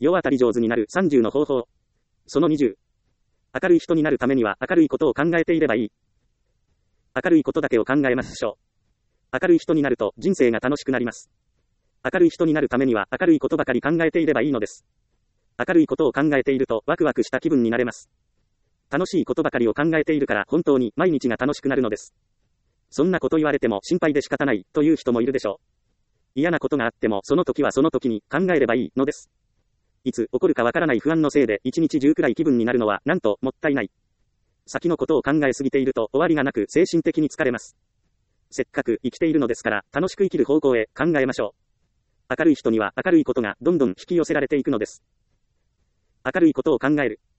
世当たり上手になる30の方法。その20。明るい人になるためには明るいことを考えていればいい。明るいことだけを考えましょう。明るい人になると人生が楽しくなります。明るい人になるためには明るいことばかり考えていればいいのです。明るいことを考えているとワクワクした気分になれます。楽しいことばかりを考えているから本当に毎日が楽しくなるのです。そんなこと言われても心配で仕方ないという人もいるでしょう。嫌なことがあってもその時はその時に考えればいいのです。いつ起こるかわからない不安のせいで一日中くらい気分になるのはなんともったいない。先のことを考えすぎていると終わりがなく精神的に疲れます。せっかく生きているのですから楽しく生きる方向へ考えましょう。明るい人には明るいことがどんどん引き寄せられていくのです。明るいことを考える。